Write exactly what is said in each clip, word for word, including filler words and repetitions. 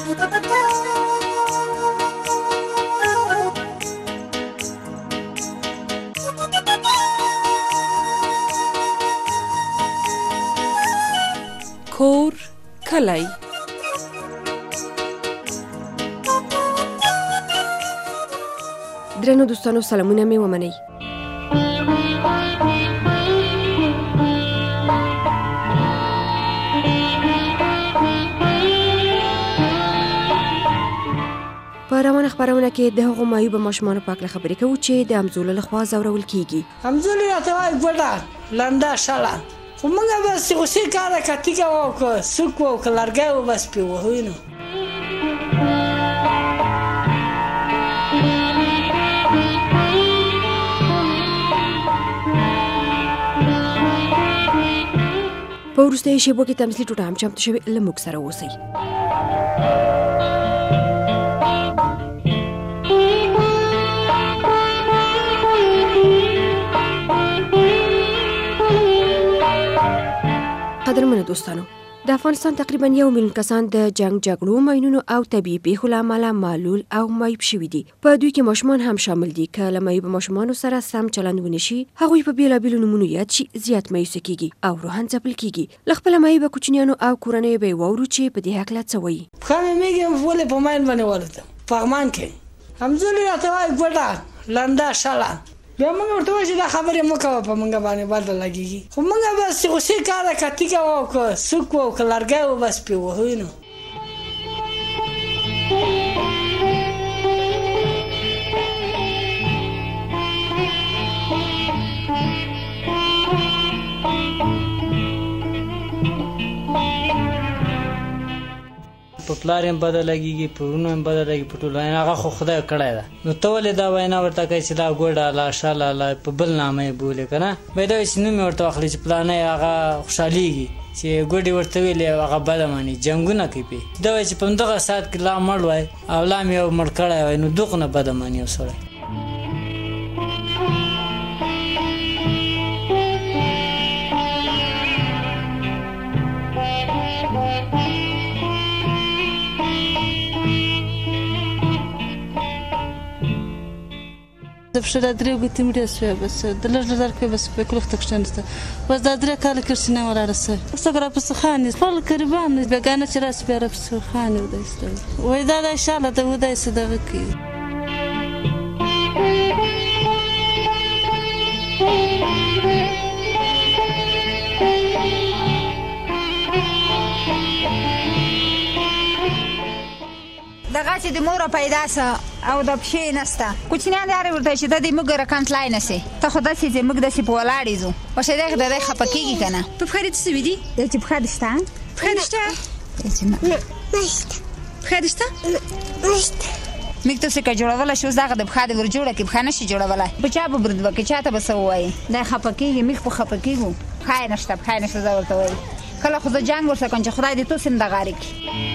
کور کلی. درنو دوستانو سلامونه می ومنئ. په روانه خبرونه کې د هغو معیوبه ماشومانو په اړه خبرې کوو چې د همزولو لخوا ځورول کیږي. همزولي راته وایي ګوډه لنده شله، خو موږ بس غوسې کاره که تیږه وه که سوک وه که لرګی وه بس پرې وهو نو. په وروستیو شیبو کې تمثیلي ټوټه هم چمتو شوې، له موږ سره اوسئ. قدرمنو دوستانو، د افغانستان تقریبا یو میلیون کسان د جنگ جګړو، ماینونو او طبیعي پیښو له امله معلول او معیوب شوي دي. په دوی کې ماشومان هم شامل دي. که له معیوبو ماشومانو سره سم چلند ونه شي، هغوی په بېلابېلو نومونو یاد شي، زیات مایوسه کیږي او روحاً ځپل کیږي. له خپله معیوبه کوچنیانو او کورنیو به یې واورو چې په دې هکله څه وایي. پښه مې میږي ولې په ماین باندې والوتم په اغمان کې. همزولي راته وایي ګوډه لنده شله، بیا موږ ورته وایو چې دا خبرې مه کوه، په موږ باندې بده لګېږي. خو موږ بس غوسې کاره که تیږه وه که سوک وه که لرګی وه بس پرې وهو نو. په پلار هم بده لګېږي، په وروڼو هم بده لګي، په ټولو هغه خو خدای کړی ده. نو ته ولې دا وینا ورته کوې چې دا ګوډه لا شاله لا په بل نامه یې بولې که نه؟ باید دا وایي چې نوم یې ورته واخلي چې پلانی هغه خوشحالېږي چې ګوډې ورته ویلې هغه بده ماني، جنګونه کوي پې. دا وایي چې په همدغه ساعت کې لا مړ وای او لا مې یو مړ کړی وای، نو دغه نه بده ماني یو سړی. Zawsze na drugim tym rysuje, bez dlaczego zarkę bez peklów tak szczęście. Was da dreka ale kirsina wala rasa. Sagra psukhani, fal karban, biegana ras biara psukhani wada islam. Wa idha da inshallah da wada sadaqi. دغه چې د مور پیدا سه او د پښې نسته کوچنیان دې ورته چې د دې موږ رقم تلای نسي ته خو داسې چې موږ داسې په ولاړې ځو په شه دغه د خپه کېږي که نه په پښه دې څه وي دي چې پښه دې شته پښه دې شته نشته پښه دې شته نشته موږ ته څه که جوړولی شي اوس دغه د پښه دې ور جوړه کړي پښه نشي جوړولی په چا به برد وکړي چا ته به څه ووایي دی خپه کېږي موږ په خپه کېږو پښه یې نشته پښه یې نشته زه ورته وایي کله خو زه جنګ ورسره کوم چې خدای دې توس هم دغارې کړي.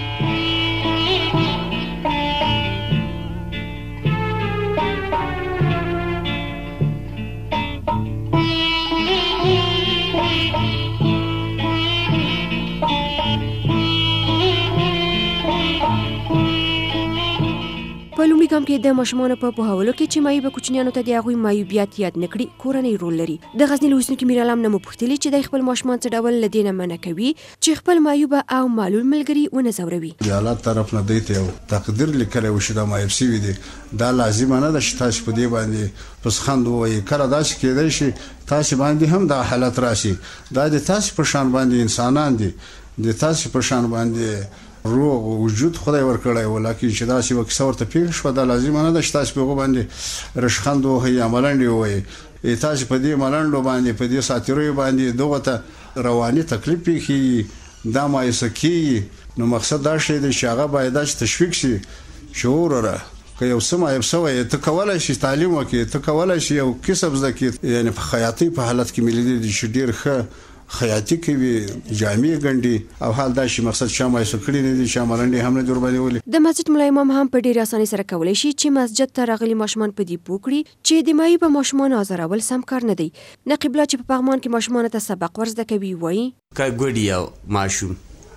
په لومړي ګام کې د ماشومانو په پوهولو کې چې معیوبه کوچنیانو ته د هغوی معیوبیت یاد نه کړي کورنۍ رول لري. د غزني له اوسېدونکي میر علم نه مو پوښتلي چې دی خپل ماشومان څه ډول له دې نه منع کوي چې خپل معیوبه او معلول ملګري ونه ځوروي. د الله طرف نه دی ته یو تقدیر لیکلی وشي دا معیوب شوي دي، دا لازمه نه ده چې تاسو په دې باندې پسخند ووایي. کله داسې کېدی شي تاسو باندې هم دا حالت راشي، دا د تاسو په شان باندې انسانان دي، د تاسو په شان باندې روغ وجود خدای ورکړی و، لکن چې داسې یوه کیسه ورته پېښه شوه دا لازمه نه ده چې تاسو په هغو باندې رشخند ووهئ یا ملنډې ووایئ. تاسو په دې ملنډو باندې په دې ساتیریو باندې دغو ته رواني تکلیف پېښېږي، دا مایوسه کېږي. نو مقصد دا شی دی چې هغه باید دا چې تشویق شي شعور وره که یو څه معیوب شوی ته کولی شي تعلیم وکړي، ته کولی شي یو کسب زده کړي. یعنې په خیاطۍ په حالت کې مې لیدلي دي چې ډېر ښه خیاطي کوي، جامې ګنډي او حال دا چې مقصد چا مایوسه کړي نه دي، چا ملنډې هم نه دي ورباندې ولي. د مسجد ملا امام هم په ډېرې اسانۍ سره کولی شي چې مسجد ته راغلي ماشومان په دې پوه کړي چې د معیوبه ماشومانو ازارول سم کار نه دی. نقیب الله چې په پغمان کې ماشومانو ته سبق ورزده کوي وایي که ګوډ یو ماشوم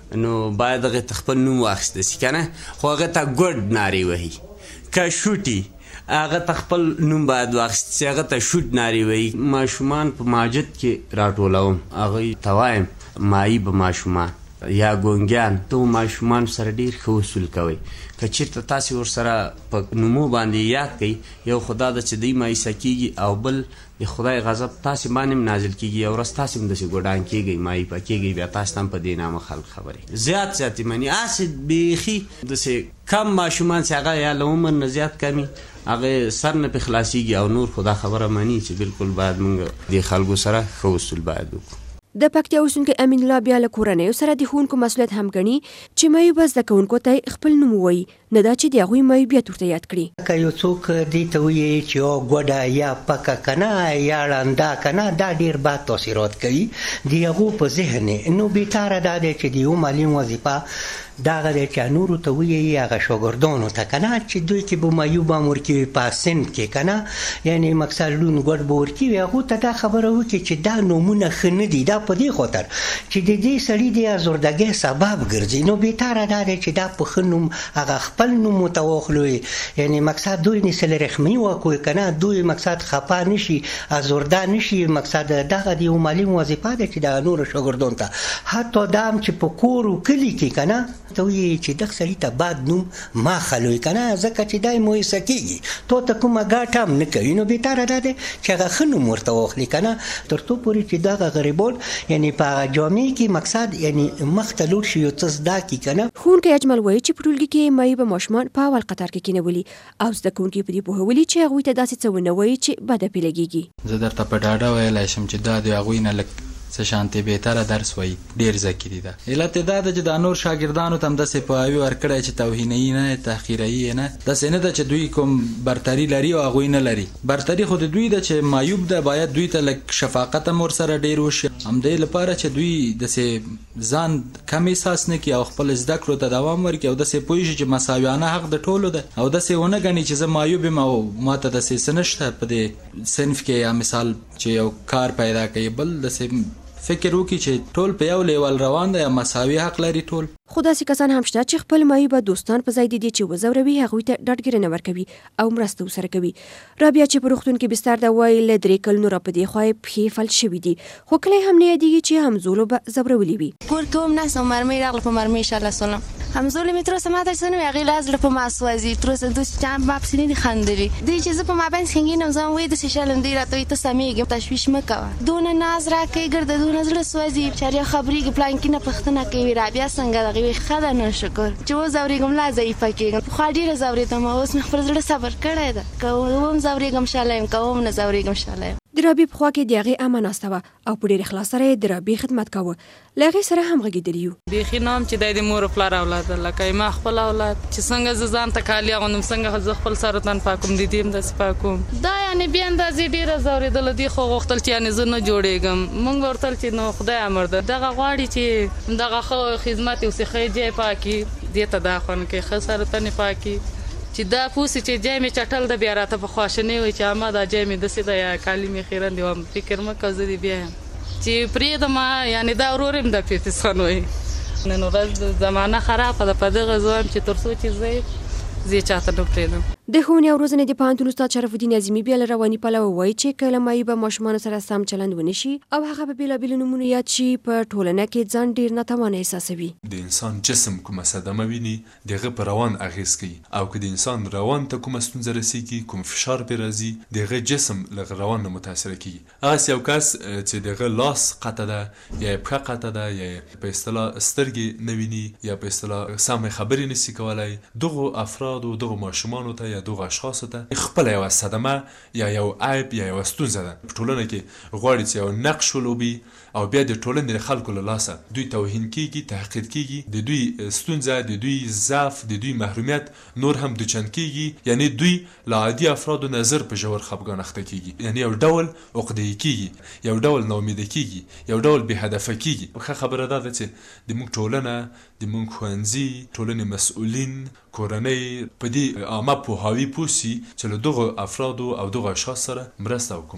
نو باید هغې ته خپل نوم واخیسته شي که نه، خو هغه ته ګوډ نارې وهي. که شوټي هغه ته خپل نوم باید واخیست شي، هغه ته شوټ نارې وهي. ماشومان په ماجد کې راټولوم، هغوی ته وایم مایي به ماشومان یا ګونګیان، ته ماشومان سره ډېر ښه وصول کوئ. که چېرته تاسې ورسره په نومو باندې یاد کوئ، یو خو دا ده چې دوی مایوسه کېږي، او بل د خدای غضب تاسې باندې هم نازل کېږي. یو ورځ تاسې هم داسې ګوډان کېږئ، مایوسه کېږئ، بیا تاسې ته هم په دې نامه خلک خبرې زیات زیات یې مني. هسې بیخي داسې کم ماشومان چې هغه یا له عمر نه زیات کم وي، هغه سر نه پې خلاصېږي، او نور خو دا خبره مني چې بالکل باید موږ د خلکو سره ښه اصول باید وکړو. د پکتیا اوسیدونکی امین الله بیا له کورنیو سره د ښوونکو مسؤلیت هم ګڼي چې معیوبه زده کوونکو ته خپل نوم ووایي، نه دا چې د هغوی معیوبیت ورته یاد کړي. که یو څوک دې ته وایي چې او ګوډه یا پکه که نه یا ړنده که نه، دا ډېر بد تاثیرات کوي د هغو په ذهن. نو بهتره دا دی چې د یو معلم وظیفه دغه دی چې نورو ته ووایي، هغه شاګردانو ته که نه، چې دوی کې به معیوب هم ورکوي په صنف کې که نه، یعنې مقصد لون ګوډ به ورکوي، هغو ته دا خبره وکړي چې دا نومونه ښه نه دي، دا په دې خاطر چې د دې سړي د ازردګۍ سبب ګرځي. نو بهتره دا دی چې دا په ښه نوم هغه خپل نوم ورته واخلوي، یعنې مقصد دوی نه صله رحمي وکړي که نه، دوی مقصد خفه نه شي، ازرده نه شي. مقصد دغه د یو معلم وظیفه ده چې دغه نورو شاګردانو ته حتی دا هم چې په کور و کلي کې که نه ته وایي چې دغه سړي ته بد نوم ما خلوي که نه، ځکه چې دا یې مایوسه کېږي، تو ته کومه ګټه هم نه کوي. نو بهتره دا دی چې هغه ښه نوم ورته واخلي که نه، تر څو پورې چې دغه غریبان یعنې په هغه جامعې کې مقصد یعنې مخ ته لوړ شي، یو څه زده کړي که نه. ښوونکی اجمل وایي چې په ټولګي کې معیوبه ماشومان په اول قطار کې کېنولي، او زده کوونکي په دې پوهولي چې هغوی ته داسې څه ونه وایي چې بده پرې لګېږي. زه درته په ډاډه ویلی شم چې دا د هغوی نه لږ څه شانتې بهتره درس وایي، ډېر ذکري ده. علت یې دا ده چې دا نور شاګردانو ته هم داسې پوهاوي ورکړی چې توهینوي نه، تحقیروي نه، داسې نه ده چې دوی کوم برتري لري او هغوی نه لري. برتري خو د دوی ده چې معیوب ده، باید دوی ته لږ شفاقت هم ورسره ډېر وشي، همدې لپاره چې دوی داسې ځان کم احساس نه کړي او خپل زده کړو ته دوام ورکړي، او داسې پوه شي چې مساویانه حق د ټولو ده، او داسې ونه ګڼي چې زه معیوب یم او ما ته داسې څه نشته په دې صنف کې، یا مثال چې یو کار پیدا کوي، بل داسې فکر وکړي چې ټول په یو لیول روان دی، یا مساوي حق لري ټول. خو داسې کسان هم شته چې خپل معیوبه دوستان په ځای د دې چې وځوروي، هغوی ته ډاډګیرنه ورکوي او مرسته ورسره کوي. رابعه چې په روغتون کې بستر ده وایي له درې کلونو را په دې خوا یې پښې فلج شوي دي، خو کله هم نه یادېږي چې همزولو به ځورولي وي. کور کې هم ناست وم، مرمۍ راغله په مرمۍ انشاءالله سولم، همزولې مې تر اوسه ما ته څه نه وي، هغې لا زړه په ما سوځي، تر اوسه دوی چا ما پسې نه دي خندلي. دوی چې زه په ما باندې سنګین یم، زه هم وایي داسې شلم، دوی راته وایي ته سمېږې، تشویش مه کوه، دونه ناز راکوي ګرده، دونه زړه سوځي، چاریا خبرېږي، پلانکي نه پوښتنه کوي، رابعه څنګه ده؟ هغې وایي ښه ده، نه شکر چې وځورېږم لا ضعیفه کېږم. پخوا ډېره ځورېدم، اوس مې خپل زړه صبر کړی ده، که وم ځورېږم شاله یم، که وم نه ځورېږم شاله یم. د رابعې په خوا کې د هغې امه ناسته وه او په ډېر اخلاص سره یې د رابعې خدمت کاوه. له هغې سره هم غږېدلي یو. بیخي نه هم چې دی د مور و پلار اولاد ده، لکه ما خپل اولاد چې څنګه زه ځان ته کالي اغوندم، څنګه زه خپل سر وطن پاکوم، د دې هم داسې پاکوم. دا یعنې بې اندازې ډېره ځورېدله، دې خو غوښتل چې یعنې زه نه جوړېږم. مونږ به ورتل چې نو خدای امر ده، دغه غواړي چې دغه ښه خدمت یې وسي، ښه جای پاکي، دې ته دا خوند کوي، ښه سر وطن یې پاکي، چې دا پوسي چې جای مې چټل ده، بیا راته په خواشنۍ وایي چې اما دا جای مې داسې ده، یا کالي مې خیرن دي، وم فکر مه کوه زه دې بیا یم چې پرېږدم، یعنې دا ورور یم د پیتسخان وایي. نن ورځ زمانه خرابه ده، په دغه زه وایم چې تر څو چې زه زه چاته نه پرېږدم. د ښوونې او روزنې د پوهنتون استاد شرف الدین اعظمي بیا له رواني پلوه وایي چې که له معیوبه ماشومانو سره سم چلند ونه شي او هغه په بېلابېلو نومونو یاد شي، په ټولنه کې ځان ډېر ناتوانه احساسوي. د انسان جسم کومه صدمه ویني، د هغه په روان اغېز کوي، او که د انسان روان ته کومه ستونزه رسېږي، کوم فشار پرې راځي، د هغه جسم له روان نه متاثره کېږي. هغسې یو کس چې د هغه لاس قطع ده، یا یې پښه قطع ده، یا په اصطلاح سترګې نه ویني، یا په اصطلاح سمې خبرې نشي کولی، دغو افرادو، دغو ماشومانو ته یا دغو اشخاصو ته خپل یو صدمه یا یو عیب یا یو ستونزه ده. په ټولنه کې غواړي چې یو نقش ولوبي، او بیا د ټولنې د خلکو له لاسه دوی توهین کېږي، تحقیر کېږي، د دوی ستونزه، د دوی ضعف، د دوی محرومیت نور هم دوچند کېږي، یعنی دوی له عادي افرادو نظر په ژور خفګان اخته کېږي، یعنی یو ډول عقده‌ای کېږي، یو ډول ناامیده کېږي، یو ډول بې هدفه کېږي. ښه خبره دا ده چې د موږ ټولنه، د موږ ښوونځي، ټولنې مسؤلین، کورنۍ په دې عامه پوهاوي پوه سي چې له دغو افرادو او دغو اشخاص سره مرسته او کومک وسي.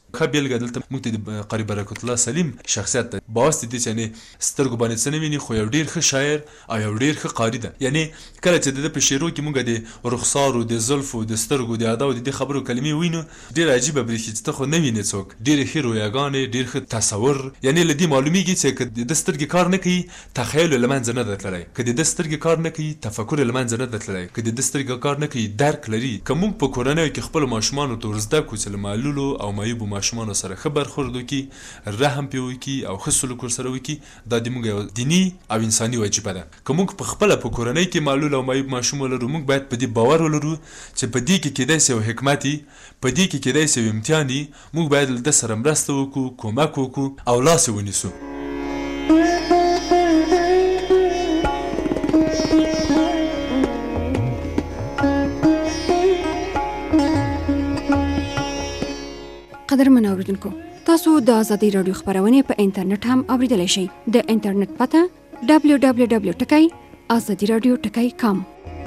ښه بیلګه دلته موږ ته د قاري برکت الله سلیم شخصیت ده باواسطې دې چې یعنې سترګو باندې څه نه ویني خو یو ډېر ښه شاعر او یو ډېر ښه قاري ده. یعنې کله چې د ده په شعرو کې موږ د رخسارو د زلفو د سترګو د اداو د دې خبرو کلمې وینو ډېر عجیبه برېښي چې ته خو نه وینې څوک ډېرې ښې رویاګانې ډېر ښه تصور. یعنې له دې معلومیږي چې که د ده سترګې کار نه کوي تخیل له منځه نه ده تللی که د ده سترګې کار نه کوي تفکر له منځه نه ده تللی که د ده سترګې کار نه کوي درک لري. که موږ په کورنیو کې خپلو ماشومانو ته ور زده کړو چې له معلولو او معیوبو ماشومانو سره ښه برخورد وکړي رحم پرې وکړي او ښه سلوک ورسره وکړي دا د موږ یو دیني او انساني وجیبه ده. که موږ په خپله په کورنۍ کې معلول او معیوب ماشوم ولرو موږ باید په دې باور ولرو چې په دې کې کیدای شي یو حکمت وي په دې کې کیدای شي یو امتحان وي موږ باید له ده سره مرسته وکړو کومک وکړو او لاس یې ونیسو. قدرمن اوریدونکو تاسو د ازادي رادیو خبرونه په انټرنیټ هم اوریدلای شئ. د انټرنیټ پته دبلیو دبلیو دبلیو ټکی ازادي رادیو ټکی کام.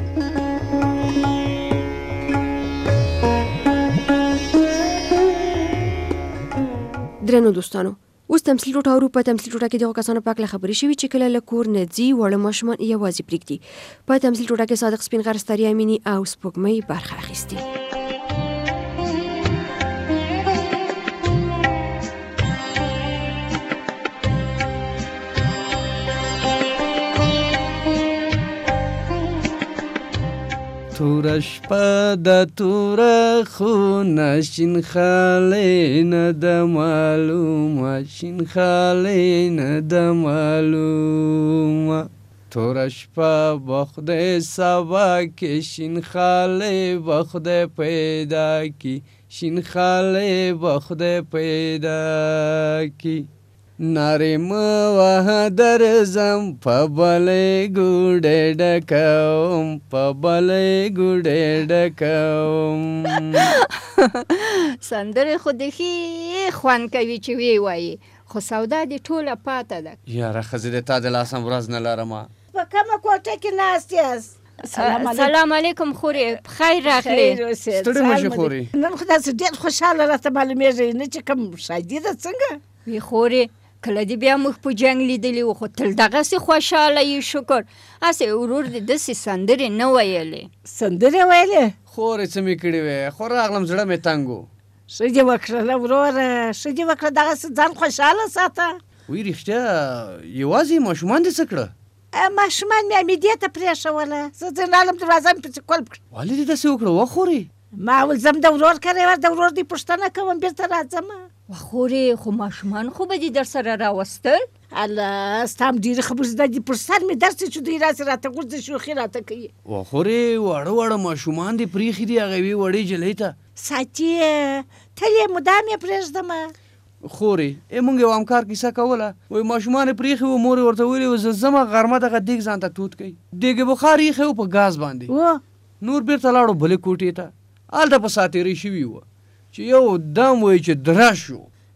درنو دوستانو اوس تمثیل ټوټه اورو. په تمثیل ټوټه کې دغه کسانو په اړه خبرې شوي چې کله له کور نه ځي وړه ماشومان یوازې پرېږدي. په تمثیل ټوټه کې صادق سپین غر ستړیا امیني او سپوږمۍ برخه اخیستې. توره شپه د توره خونه شین خالی نه د معلومه شین خالی نه د معلومه توره شپه به خدای سبا کې شین خالی به خدای پیدا کی شین خالی به خدای پیدا کی ناری موه درزم په بلې ګوډې ډکوم په بلې ګوډې ډکوم. سندرې خو د ښې خوند کوي چې وی وایي خو سودا دې ټوله پاته ده. یاره ښځې د تا د لاسم ورځ نه لرمه. په کومه کوټه کې ناست یاست؟ سلام علیکم خورې بخیر راغلې. ستړې مه شې خورې. نن خو داسې ډېر خوشحاله راته معلومېږي نه چې کوم شادي ده څنګه؟ وی خورې کله دې بیا موږ په جنګ لیدلي وو خو تل دغسې خوشحاله یې شکر. هسې ورور دې داسې سندرې نه ویلې. سندرې ویلې؟ خورې څه مې کړي وې خو راغلم زړه مې تنګ و. ښه دې وکړله وروره ښه دې وکړه دغسې ځان خوشحاله ساته. وی رښتیا یوازې ماشومان دې څه کړه؟ ماشومان مې امیدې ته پرېښوله زه ځین رالم دروازه مې پسې کولپ کړه. ولې دې داسې وکړه وخورې؟ ما ول زم د ورور کری ور د ورور دې پوښتنه کوم بیرته راځم. وخورې خو ماشومان خو به دې در سره راوستل؟ الله ستا هم ډېرې خبرې زده دي پر سر مې درسې چې دوی راسې راته غورځي شوخي راته کوي. وخورې واړه واړه ماشومان دې پرېښي دي هغه یوې وړې جلۍ ته ساتي یې تل یې مدام یې پرېږدمه. خورې ای مونږ یو همکار کیسه کوله وایي ماشومان یې پرېښي وو مور یې ورته ویلي وو زه ځمه غرمه دغه دیګ ځان ته تود کوي. دیګ یې بخار ایښی و په ګاز باندې نور بېرته لاړو بلې کوټې ته. هلته په ساتېرۍ شوي وه چې یو دم وایي چې درش شو.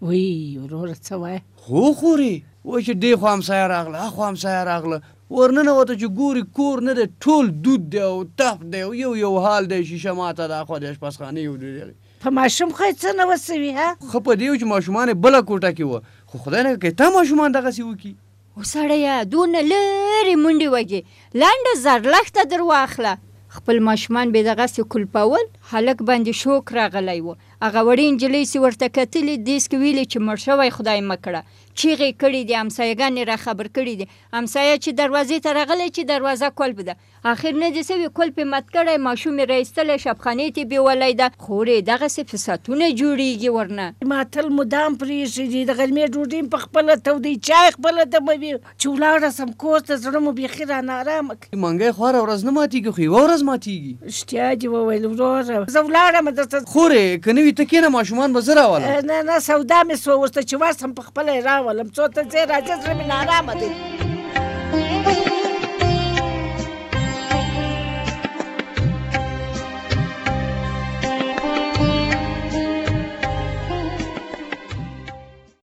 وی وروره څه وایه؟ هو خورې وایي چې دې خوا همسایه راغله هخوا همسایه راغله ورننوته چې ګوري کور نه دی ټول دود دی او تف دی او یو یو حال دی شیشه ماته ده اخوا د اشپزخانې یو دی. په ماشوم خو یې څه نه وسوي ها؟ ښه په دې و چې ماشومان یې بله کوټه کې وه خو خدای نه کوي تا ماشومان دغسې وکړي. و سړیه دونه لرې منډې وږې لنډه زرلښته در واخله. خپل ماشومان به دغسې کلپول هلک باندې شوک راغلی و. هغه وړې نجلۍ چې ورته کتلې دېسک ویلې چې مړ شوی خدای مه کړه چیغې کړي دي همسایهګانې را خبر کړي دي. همسایه چې دروازې ته راغلی چې دروازه کلپ ده اخر نه دې سوي کلپ یې مات کړی ماشوم یې رایستلی شبخانې ته یې بیولی ده. خورې دغسې فساتونه جوړېږي ورنه. ما تل مدام پرېښي دي د غرمې ډوډۍ په خپله تودوي چای خپله دموي چې ولاړه سم کور ته زړه مو بیخي رانه ارامه کوي. منګی خو هره ورځ نه ماتېږي خو یوه ورځ ماتېږي. رښتیا دې وویل وروره زه ولاړم درته. خورې که نه وي ته کښېنه ماشومان به زه راولم. نه نه سودا مې سوه ورته چې ورسم په خپله یې راولم څو ته ځې راځې زړه مې نارامه دی.